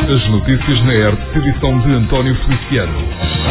As notícias na ERT, edição de António Feliciano.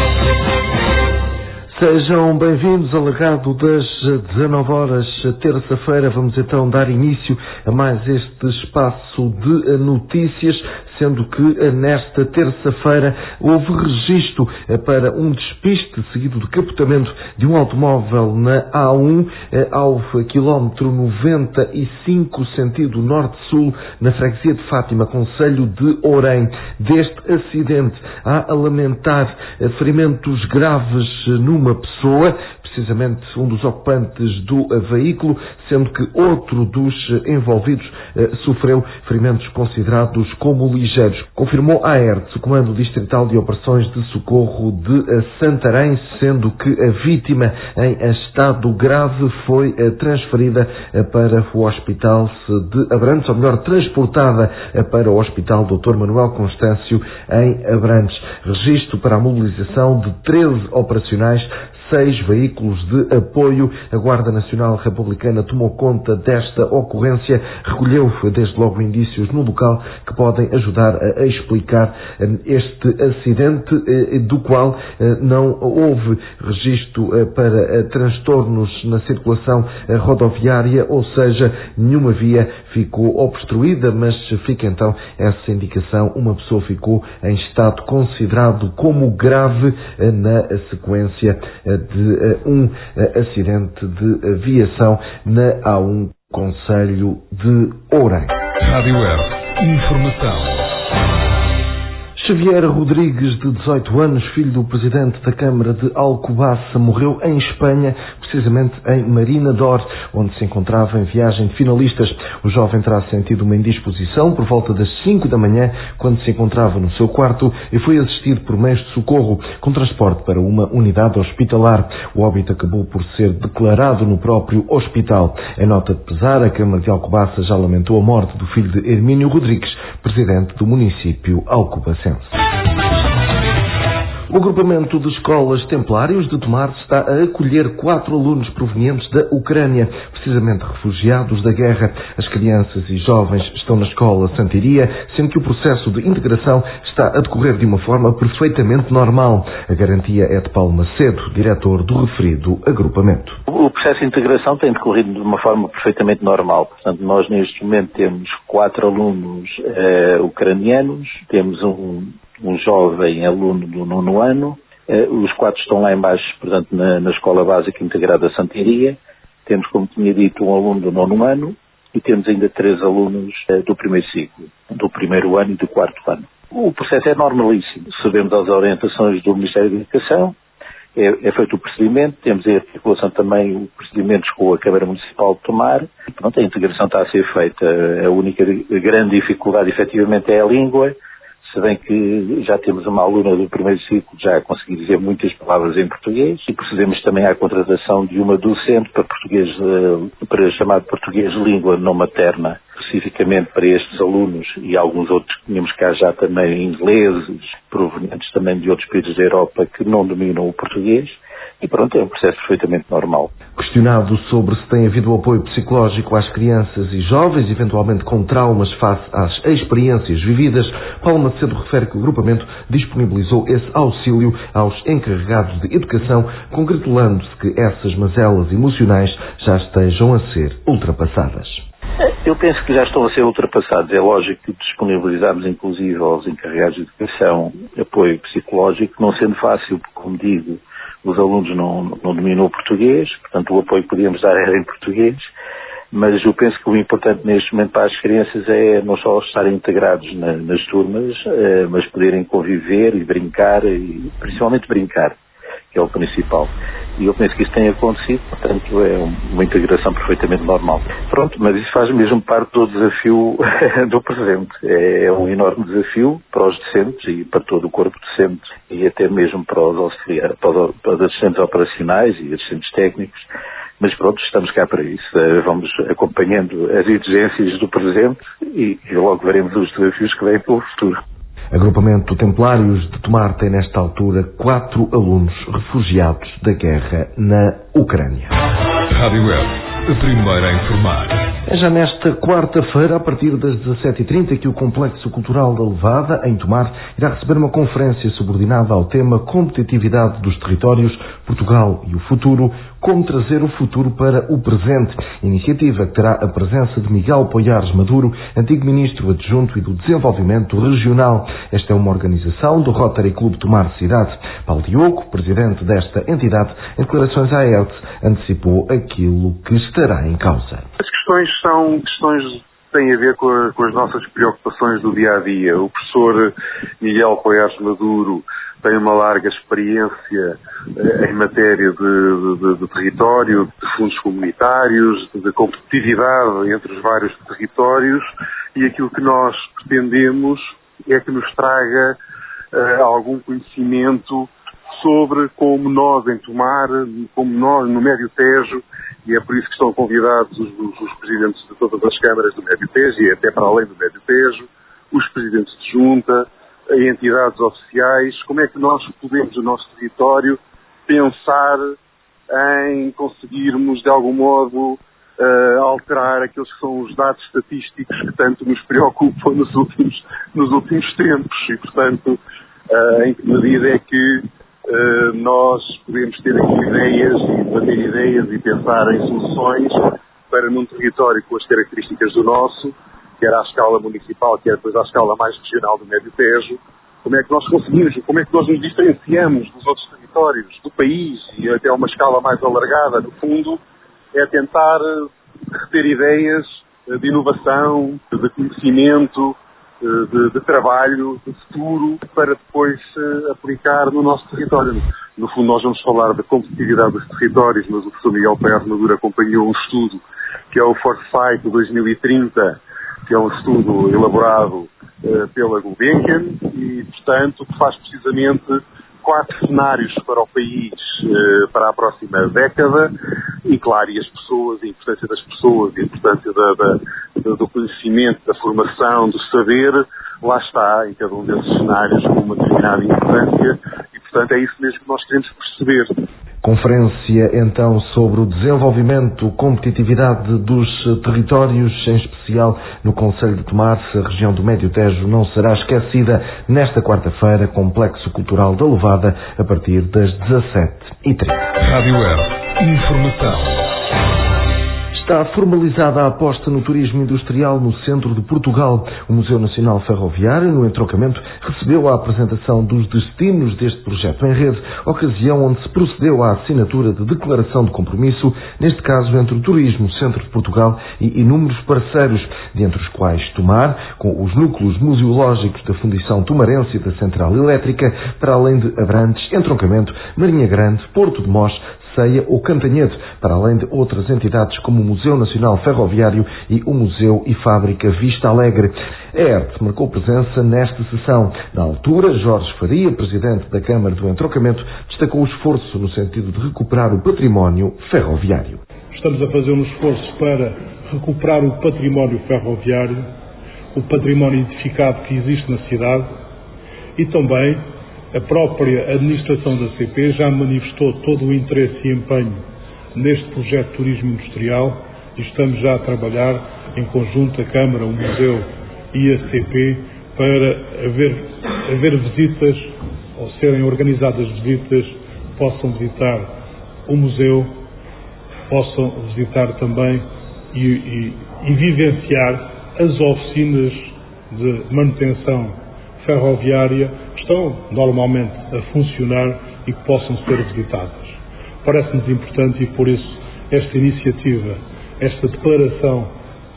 Sejam bem-vindos ao legado das 19 horas, terça-feira. Vamos então dar início a mais este espaço de notícias, sendo que nesta terça-feira houve registro para um despiste seguido de capotamento de um automóvel na A1 ao quilómetro 95, sentido norte-sul, na freguesia de Fátima, concelho de Ourém. Deste acidente há a lamentar ferimentos graves numa pessoa, precisamente um dos ocupantes do veículo, sendo que outro dos envolvidos sofreu ferimentos considerados como ligeiros. Confirmou a ERT, o Comando Distrital de Operações de Socorro de Santarém, sendo que a vítima em estado grave foi transferida para o Hospital de Abrantes, ou melhor, transportada para o Hospital Dr. Manuel Constâncio em Abrantes. Registro para a mobilização de 13 operacionais, 6 veículos de apoio. A Guarda Nacional Republicana tomou conta desta ocorrência, recolheu desde logo indícios no local que podem ajudar a explicar este acidente, do qual não houve registro para transtornos na circulação rodoviária, ou seja, nenhuma via ficou obstruída, mas fica então essa indicação: uma pessoa ficou em estado considerado como grave na sequência de um acidente de viação na A1, concelho de Ourém. Rádio ERT, informação. Xavier Rodrigues, de 18 anos, filho do presidente da Câmara de Alcobaça, morreu em Espanha, precisamente em Marina d'Or, onde se encontrava em viagem de finalistas. O jovem terá sentido uma indisposição por volta das 5 da manhã, quando se encontrava no seu quarto, e foi assistido por meios de socorro, com transporte para uma unidade hospitalar. O óbito acabou por ser declarado no próprio hospital. Em nota de pesar, a Câmara de Alcobaça já lamentou a morte do filho de Hermínio Rodrigues, presidente do município alcobacense. O agrupamento de escolas Templários de Tomar está a acolher 4 alunos provenientes da Ucrânia, precisamente refugiados da guerra. As crianças e jovens estão na escola Santiria, sendo que o processo de integração está a decorrer de uma forma perfeitamente normal. A garantia é de Paulo Macedo, diretor do referido agrupamento. O processo de integração tem decorrido de uma forma perfeitamente normal. Portanto, nós neste momento temos 4 alunos ucranianos, temos um jovem aluno do 9º ano, os 4 estão lá em baixo, portanto, na Escola Básica Integrada Santiria. Temos, como tinha dito, um aluno do 9º ano e temos ainda 3 alunos do primeiro ciclo, do 1º ano e do 4º ano. O processo é normalíssimo. Sabemos as orientações do Ministério da Educação, é feito o procedimento, temos a articulação também, o procedimentos com a Câmara Municipal de Tomar, e pronto, a integração está a ser feita. A única grande dificuldade, efetivamente, é a língua, se bem que já temos uma aluna do primeiro ciclo já a conseguir dizer muitas palavras em português, e procedemos também à contratação de uma docente para chamar português língua não materna, especificamente para estes alunos e alguns outros que tínhamos cá já também ingleses, provenientes também de outros países da Europa que não dominam o português. E pronto, é um processo perfeitamente normal. Questionado sobre se tem havido apoio psicológico às crianças e jovens, eventualmente com traumas face às experiências vividas, Paulo Macedo refere que o agrupamento disponibilizou esse auxílio aos encarregados de educação, congratulando-se que essas mazelas emocionais já estejam a ser ultrapassadas. Eu penso que já estão a ser ultrapassados. É lógico que disponibilizamos, inclusive, aos encarregados de educação apoio psicológico, não sendo fácil, porque, como digo, os alunos não dominam o português, portanto o apoio que podíamos dar era em português, mas eu penso que o importante neste momento para as crianças é não só estarem integrados nas turmas, mas poderem conviver e brincar, e principalmente brincar, que é o principal. E eu penso que isso tem acontecido, portanto é uma integração perfeitamente normal. Pronto, mas isso faz mesmo parte do desafio do presente. É um enorme desafio para os docentes e para todo o corpo docente e até mesmo para os auxiliares, para os assistentes operacionais e assistentes técnicos. Mas pronto, estamos cá para isso. Vamos acompanhando as exigências do presente e logo veremos os desafios que vêm pelo futuro. Agrupamento Templários de Tomar tem nesta altura 4 alunos refugiados da guerra na Ucrânia. Rádio ERT. a primeira a informar. É já nesta quarta-feira, a partir das 17h30, que o Complexo Cultural da Levada, em Tomar, irá receber uma conferência subordinada ao tema Competitividade dos Territórios, Portugal e o Futuro, como trazer o futuro para o presente. Iniciativa que terá a presença de Miguel Poiares Maduro, antigo Ministro Adjunto e do Desenvolvimento Regional. Esta é uma organização do Rotary Clube Tomar Cidade. Paulo Diogo, presidente desta entidade, em declarações à ERT, antecipou aquilo que estará em causa. As questões são questões que têm a ver com as nossas preocupações do dia-a-dia. O professor Miguel Poiares Maduro tem uma larga experiência em matéria de território, de fundos comunitários, de competitividade entre os vários territórios, e aquilo que nós pretendemos é que nos traga algum conhecimento sobre como nós em Tomar, como nós no Médio Tejo, e é por isso que estão convidados os presidentes de todas as câmaras do Médio Tejo e até para além do Médio Tejo, os presidentes de junta, entidades oficiais, como é que nós podemos, no nosso território, pensar em conseguirmos, de algum modo, alterar aqueles que são os dados estatísticos que tanto nos preocupam nos últimos tempos e, portanto, em que medida é que nós podemos ter aqui ideias e debater ideias e pensar em soluções para num território com as características do nosso, quer à escala municipal, quer depois à escala mais regional do Médio Tejo, como é que nós conseguimos, como é que nós nos diferenciamos dos outros territórios do país e até a uma escala mais alargada. No fundo, é tentar reter ideias de inovação, de conhecimento, de trabalho, de futuro, para depois aplicar no nosso território. No fundo, nós vamos falar da competitividade dos territórios, mas o professor Miguel Poiares Maduro acompanhou um estudo que é o Foresight 2030, que é um estudo elaborado pela Gulbenkian e, portanto, que faz precisamente 4 cenários para o país para a próxima década e, claro, e as pessoas, a importância das pessoas, a importância do conhecimento, da formação, do saber, lá está em cada um desses cenários com uma determinada importância e, portanto, é isso mesmo que nós queremos perceber. Conferência, então, sobre o desenvolvimento, competitividade dos territórios, em especial no Concelho de Tomar. A região do Médio Tejo não será esquecida nesta quarta-feira, Complexo Cultural da Levada, a partir das 17h30. Rádio ERT. Informação. Está formalizada a aposta no turismo industrial no centro de Portugal. O Museu Nacional Ferroviário, no entroncamento, recebeu a apresentação dos destinos deste projeto em rede, ocasião onde se procedeu à assinatura de declaração de compromisso, neste caso entre o Turismo Centro de Portugal e inúmeros parceiros, dentre os quais Tomar, com os núcleos museológicos da Fundição Tomarense e da Central Elétrica, para além de Abrantes, Entroncamento, Marinha Grande, Porto de Mós, Ceia ou Cantanhede, para além de outras entidades como o Museu Nacional Ferroviário e o Museu e Fábrica Vista Alegre. A ERT marcou presença nesta sessão. Na altura, Jorge Faria, presidente da Câmara do Entroncamento, destacou o esforço no sentido de recuperar o património ferroviário. Estamos a fazer um esforço para recuperar o património ferroviário, o património edificado que existe na cidade e também a própria administração da CP já manifestou todo o interesse e empenho neste projeto de turismo industrial e estamos já a trabalhar em conjunto a Câmara, o Museu e a CP para haver visitas ou serem organizadas visitas, possam visitar o museu, possam visitar também e vivenciar as oficinas de manutenção ferroviária que estão normalmente a funcionar e que possam ser visitadas. Parece-nos importante e por isso esta iniciativa, esta declaração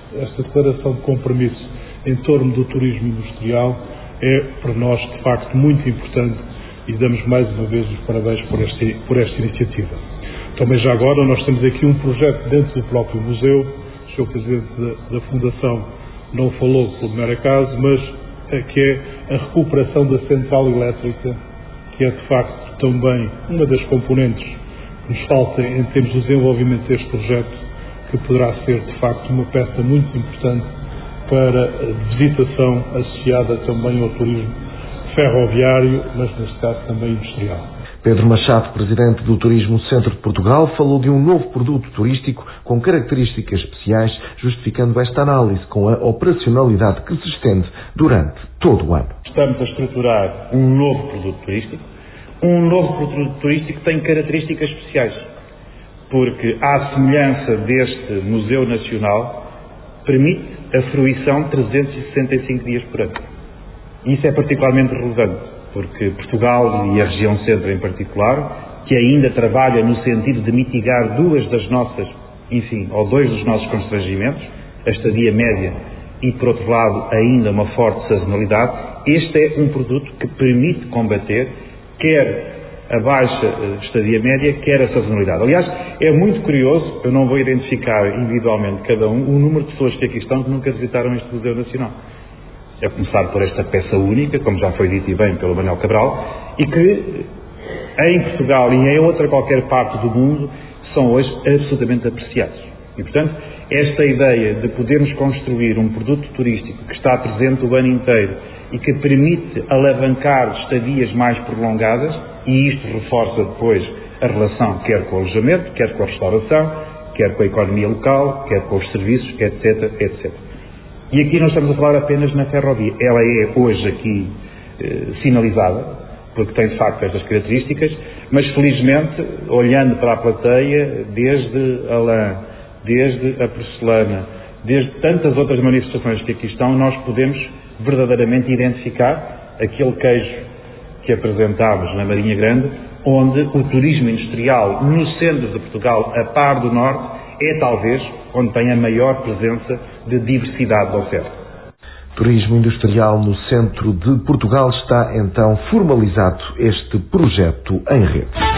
de compromisso em torno do turismo industrial é para nós de facto muito importante e damos mais uma vez os parabéns por esta iniciativa. Também já agora nós temos aqui um projeto dentro do próprio museu, o Sr. Presidente da Fundação não falou por mero acaso, mas que é a recuperação da Central Elétrica, que é de facto também uma das componentes que nos falta em termos de desenvolvimento deste projeto, que poderá ser de facto uma peça muito importante para a visitação associada também ao turismo ferroviário, mas neste caso também industrial. Pedro Machado, presidente do Turismo Centro de Portugal, falou de um novo produto turístico com características especiais, justificando esta análise com a operacionalidade que se estende durante todo o ano. Estamos a estruturar um novo produto turístico. Um novo produto turístico tem características especiais, porque, à semelhança deste Museu Nacional, permite a fruição 365 dias por ano. Isso é particularmente relevante, porque Portugal e a região centro em particular, que ainda trabalha no sentido de mitigar dois dos nossos constrangimentos, a estadia média e, por outro lado, ainda uma forte sazonalidade, este é um produto que permite combater quer a baixa estadia média, quer a sazonalidade. Aliás, é muito curioso, eu não vou identificar individualmente cada um, o número de pessoas que aqui estão que nunca visitaram este Museu Nacional. A começar por esta peça única, como já foi dito e bem pelo Manuel Cabral, e que em Portugal e em outra qualquer parte do mundo são hoje absolutamente apreciados. E, portanto, esta ideia de podermos construir um produto turístico que está presente o ano inteiro e que permite alavancar estadias mais prolongadas, e isto reforça depois a relação quer com o alojamento, quer com a restauração, quer com a economia local, quer com os serviços, etc, etc. E aqui não estamos a falar apenas na ferrovia. Ela é hoje aqui sinalizada, porque tem de facto estas características, mas felizmente, olhando para a plateia, desde a lã, desde a porcelana, desde tantas outras manifestações que aqui estão, nós podemos verdadeiramente identificar aquele queijo que apresentámos na Marinha Grande, onde o turismo industrial no centro de Portugal, a par do norte, é talvez onde tem a maior presença de diversidade da oferta. Turismo industrial no centro de Portugal, está então formalizado este projeto em rede.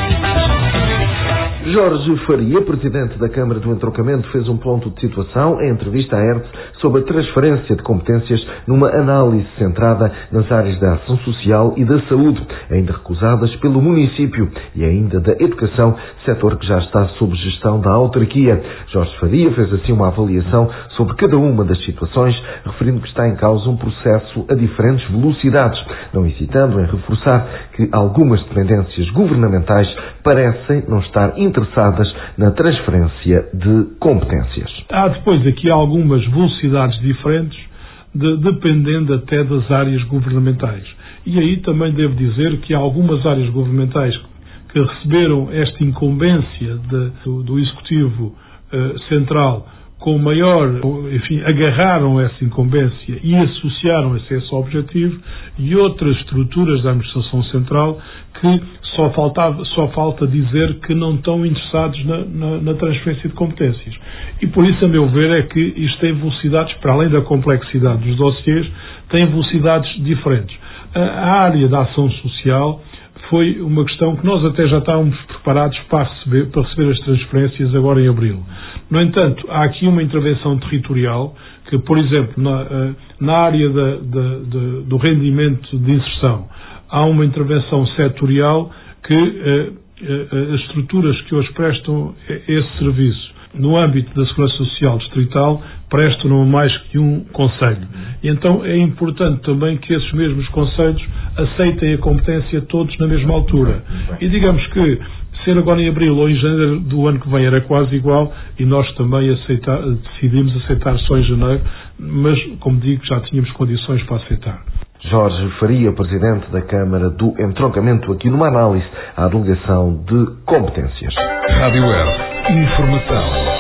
Jorge Faria, presidente da Câmara do Entroncamento, fez um ponto de situação em entrevista à ERTE sobre a transferência de competências numa análise centrada nas áreas da ação social e da saúde, ainda recusadas pelo município, e ainda da educação, setor que já está sob gestão da autarquia. Jorge Faria fez assim uma avaliação sobre cada uma das situações, referindo que está em causa um processo a diferentes velocidades, não hesitando em reforçar que algumas dependências governamentais parecem não estar interessadas na transferência de competências. Há depois aqui algumas velocidades diferentes, dependendo até das áreas governamentais. E aí também devo dizer que há algumas áreas governamentais que receberam esta incumbência do Executivo Central com maior, agarraram essa incumbência e associaram-se a esse objetivo, e outras estruturas da Administração Central que só falta dizer que não estão interessados na transferência de competências. E por isso, a meu ver, é que isto tem velocidades, para além da complexidade dos dossiês, tem velocidades diferentes. A área da ação social foi uma questão que nós até já estávamos preparados para receber as transferências agora em abril. No entanto, há aqui uma intervenção territorial que, por exemplo, na área do rendimento de inserção, há uma intervenção setorial que as estruturas que hoje prestam esse serviço no âmbito da Segurança Social Distrital prestam a mais que um concelho. E então é importante também que esses mesmos concelhos aceitem a competência todos na mesma altura. E digamos que ser agora em abril ou em janeiro do ano que vem era quase igual, e nós também decidimos aceitar só em janeiro, mas, como digo, já tínhamos condições para aceitar. Jorge Faria, presidente da Câmara do Entroncamento, aqui numa análise à delegação de competências. Rádio ERTE, informação.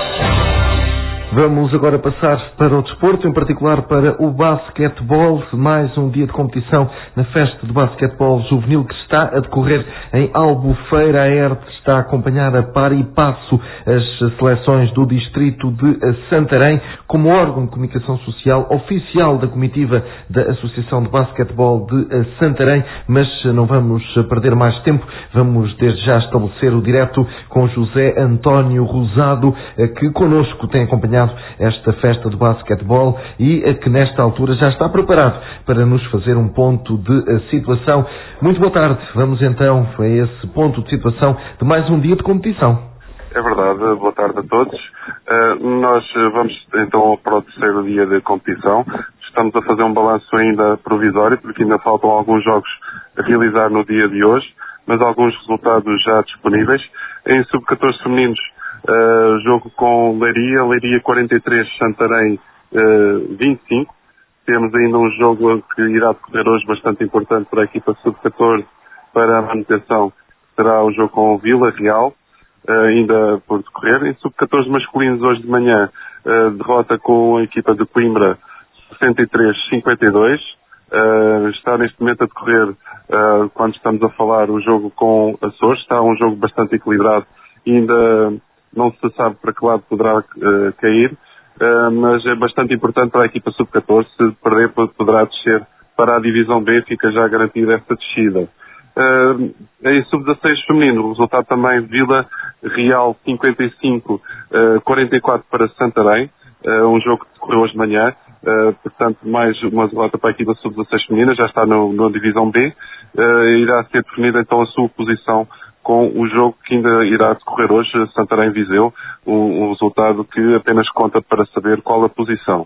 Vamos agora passar para o desporto, em particular para o basquetebol. Mais um dia de competição na festa de basquetebol juvenil que está a decorrer em Albufeira. A ERTE está a acompanhar a par e passo as seleções do distrito de Santarém como órgão de comunicação social oficial da comitiva da Associação de Basquetebol de Santarém. Mas não vamos perder mais tempo. Vamos desde já estabelecer o direto com José António Rosado, que connosco tem acompanhado esta festa de basquetebol e que nesta altura já está preparado para nos fazer um ponto de situação. Muito boa tarde. Vamos então a esse ponto de situação de mais um dia de competição. É verdade. Boa tarde a todos. Nós vamos então para o terceiro dia de competição. Estamos a fazer um balanço ainda provisório, porque ainda faltam alguns jogos a realizar no dia de hoje. mas alguns resultados já disponíveis. Em sub-14 femininos, jogo com Leiria 43, Santarém 25. Temos ainda um jogo que irá decorrer hoje bastante importante para a equipa sub-14 para a manutenção, que será o jogo com o Vila Real, ainda por decorrer. Em sub-14 masculinos, hoje de manhã, derrota com a equipa de Coimbra 63-52. Está neste momento a decorrer, quando estamos a falar, o jogo com Açores. Está um jogo bastante equilibrado e ainda não se sabe para que lado poderá cair. Mas é bastante importante para a equipa sub-14. Se perder, poderá descer para a divisão B, fica já garantida esta descida. Em sub-16 feminino, o resultado também: Vila Real 55, 44 para Santarém, um jogo que decorreu hoje de manhã, portanto mais uma derrota para a equipa sub-16 feminina, já está na divisão B. Irá ser definida então a sua posição com o jogo que ainda irá decorrer hoje, Santarém-Viseu, um resultado que apenas conta para saber qual a posição.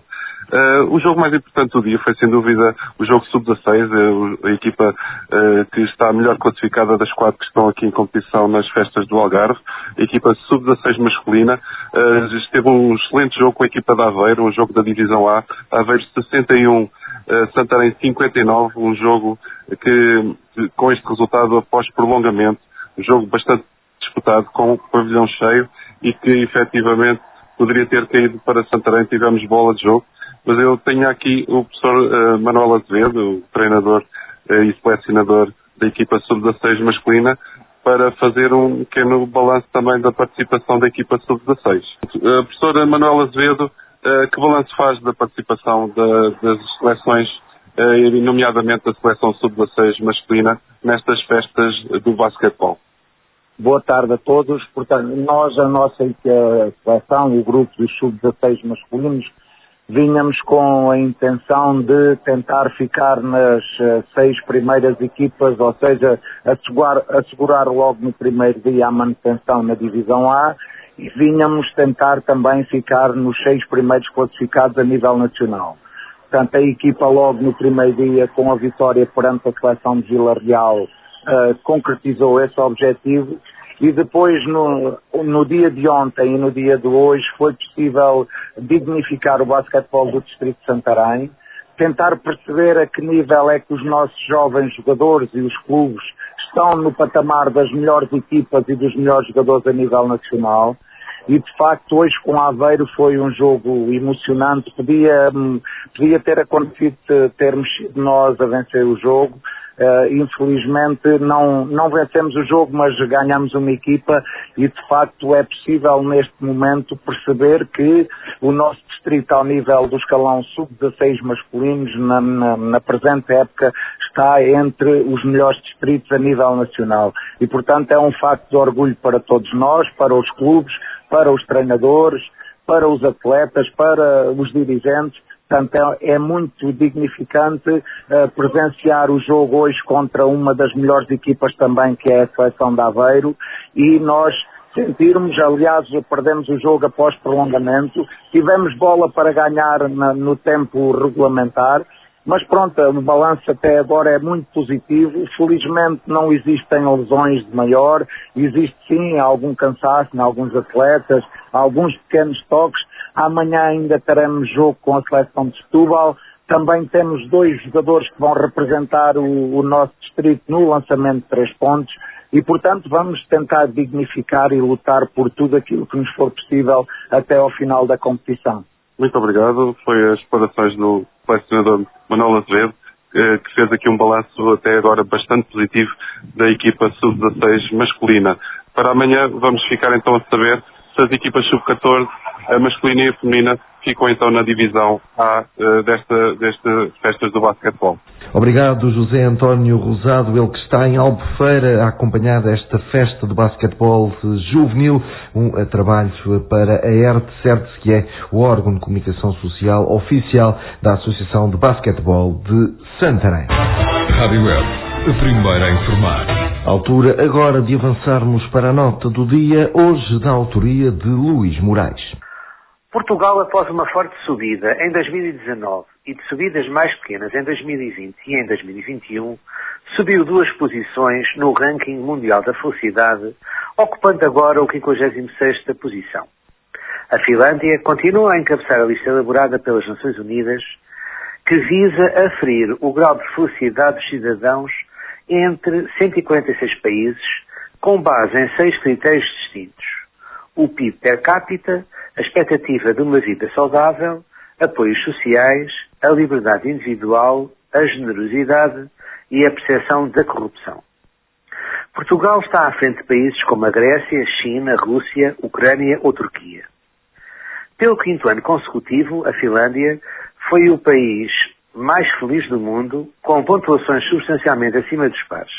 O jogo mais importante do dia foi, sem dúvida, o jogo sub-16, a equipa que está melhor classificada das 4 que estão aqui em competição nas festas do Algarve. A equipa sub-16 masculina esteve um excelente jogo com a equipa de Aveiro, um jogo da divisão A, Aveiro 61, Santarém 59, um jogo que, com este resultado após prolongamento, um jogo bastante disputado, com o pavilhão cheio, e que efetivamente poderia ter caído para Santarém. Tivemos bola de jogo, mas eu tenho aqui o professor Manuel Azevedo, o treinador e selecionador da equipa sub-16 masculina, para fazer um pequeno balanço também da participação da equipa sub-16. Professor Manuel Azevedo, que balanço faz da participação das seleções, nomeadamente da seleção sub-16 masculina, nestas festas do basquetebol? Boa tarde a todos. Portanto, a nossa seleção, o grupo dos sub-16 masculinos, vínhamos com a intenção de tentar ficar nas 6 primeiras equipas, ou seja, assegurar logo no primeiro dia a manutenção na divisão A, e vínhamos tentar também ficar nos 6 primeiros classificados a nível nacional. Portanto, a equipa logo no primeiro dia, com a vitória perante a seleção de Vila Real, concretizou esse objetivo, e depois no dia de ontem e no dia de hoje foi possível dignificar o basquetebol do Distrito de Santarém, tentar perceber a que nível é que os nossos jovens jogadores e os clubes estão no patamar das melhores equipas e dos melhores jogadores a nível nacional. E de facto hoje com Aveiro foi um jogo emocionante. Podia ter acontecido termos sido nós a vencer o jogo. Infelizmente não vencemos o jogo, mas ganhamos uma equipa, e de facto é possível neste momento perceber que o nosso distrito, ao nível do escalão sub-16 masculinos, na presente época, está entre os melhores distritos a nível nacional. E portanto é um facto de orgulho para todos nós, para os clubes, para os treinadores, para os atletas, para os dirigentes. Portanto, é muito dignificante presenciar o jogo hoje contra uma das melhores equipas também, que é a seleção de Aveiro, e nós sentirmos, aliás, perdemos o jogo após prolongamento, tivemos bola para ganhar no tempo regulamentar, mas pronto, o balanço até agora é muito positivo. Felizmente não existem lesões de maior, existe sim algum cansaço em alguns atletas, alguns pequenos toques. Amanhã ainda teremos jogo com a seleção de Setúbal. Também temos 2 jogadores que vão representar o nosso distrito no lançamento de 3 pontos, e portanto vamos tentar dignificar e lutar por tudo aquilo que nos for possível até ao final da competição. Muito obrigado. Foi as declarações do selecionador Manuel Azevedo, que fez aqui um balanço até agora bastante positivo da equipa sub-16 masculina. Para amanhã vamos ficar então a saber se as equipas sub-14, a masculina e a feminina, ficam então na divisão A destas festas do basquetebol. Obrigado, José António Rosado, ele que está em Albufeira a acompanhar esta festa de basquetebol juvenil, um trabalho para a ERT-CERT, que é o órgão de comunicação social oficial da Associação de Basquetebol de Santarém. Rádio ERT, a primeira a informar. Altura agora de avançarmos para a nota do dia, hoje da autoria de Luís Moraes. Portugal, após uma forte subida em 2019 e de subidas mais pequenas em 2020 e em 2021, subiu 2 posições no ranking mundial da felicidade, ocupando agora a 56ª posição. A Finlândia continua a encabeçar a lista elaborada pelas Nações Unidas, que visa aferir o grau de felicidade dos cidadãos entre 146 países, com base em 6 critérios distintos: o PIB per capita, a expectativa de uma vida saudável, apoios sociais, a liberdade individual, a generosidade e a percepção da corrupção. Portugal está à frente de países como a Grécia, China, Rússia, Ucrânia ou Turquia. Pelo 5º ano consecutivo, a Finlândia foi o país mais feliz do mundo, com pontuações substancialmente acima dos pares.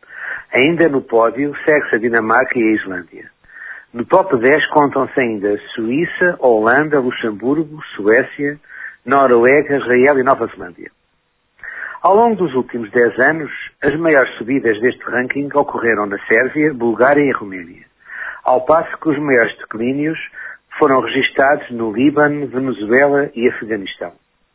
Ainda no pódio segue-se a Dinamarca e a Islândia. No top 10 contam-se ainda Suíça, Holanda, Luxemburgo, Suécia, Noruega, Israel e Nova Zelândia. Ao longo dos últimos 10 anos, as maiores subidas deste ranking ocorreram na Sérvia, Bulgária e Roménia, ao passo que os maiores declínios foram registados no Líbano, Venezuela e Afeganistão.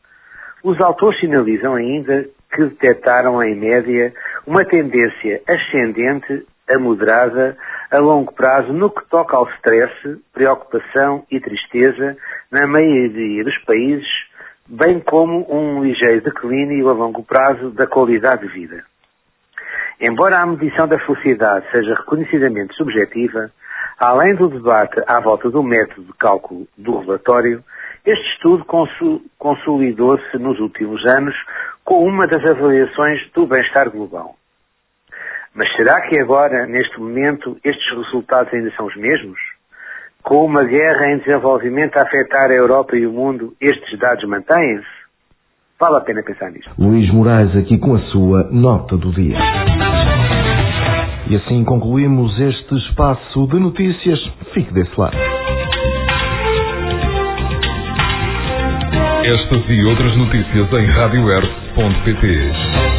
Os autores sinalizam ainda que detectaram, em média, uma tendência ascendente a moderada a longo prazo no que toca ao stress, preocupação e tristeza na maioria dos países, bem como um ligeiro declínio a longo prazo da qualidade de vida. Embora a medição da felicidade seja reconhecidamente subjetiva, além do debate à volta do método de cálculo do relatório, este estudo consolidou-se nos últimos anos com uma das avaliações do bem-estar global. Mas será que agora, neste momento, estes resultados ainda são os mesmos? Com uma guerra em desenvolvimento a afetar a Europa e o mundo, estes dados mantêm-se? Vale a pena pensar nisto. Luís Moraes aqui com a sua nota do dia. E assim concluímos este espaço de notícias. Fique desse lado. Estas e outras notícias em radioearth.pt.